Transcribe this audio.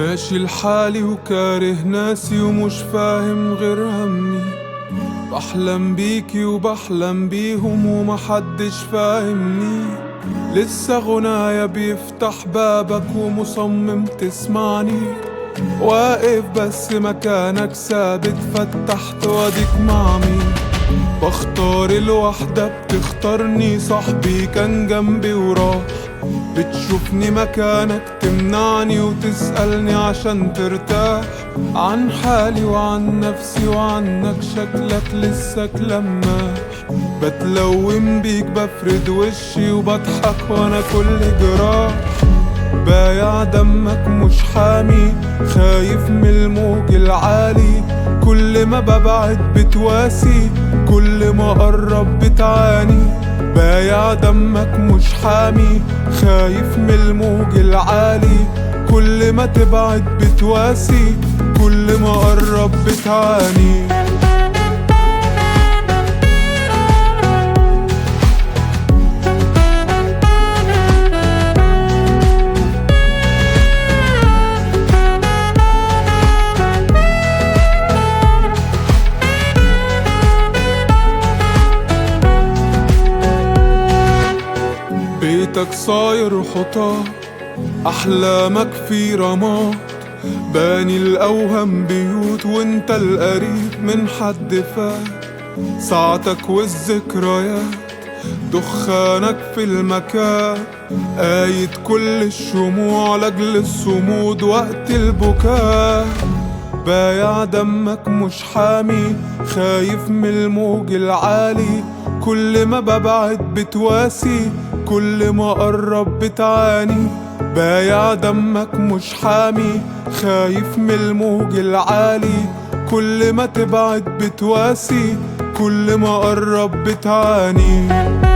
ماشي لحالي وكاره ناسي ومش فاهم غير همي. بحلم بيكي وبحلم بيهم ومحدش فاهمني. لسه غنايا بيفتح بابك ومصمم تسمعني. واقف بس مكانك ثابت، فتحت واديك مع مين. بختار الوحدة بتختارني، صاحبي كان جنبي وراح. بتشوفني مكانك تمنعني وتسألني عشان ترتاح. عن حالي وعن نفسي وعنك شكلك لسه لماح. بتلوم بيك بفرد وشي وبضحك وانا كل جراح. بايع دمك مش حامي، خايف من الموج العالي. كل ما ببعد بتواسي، كل ما قرب بتعاني. بايع دمك مش حامي، خايف من الموج العالي. كل ما تبعد بتواسي، كل ما قرب بتعاني. بيتك صاير وحطام، أحلامك في رماد. باني الأوهام بيوت وانت القريب من حد فات. ساعتك والذكريات دخانك في المكان. قايد كل الشموع لأجل الصمود وقت البكاء. بايع دمك مش حامي، خايف من الموج العالي. كل ما ببعد بتواسي، كل ما قرب بتعاني. بايع دمك مش حامي، خايف من الموج العالي. كل ما تبعد بتواسي، كل ما قرب بتعاني.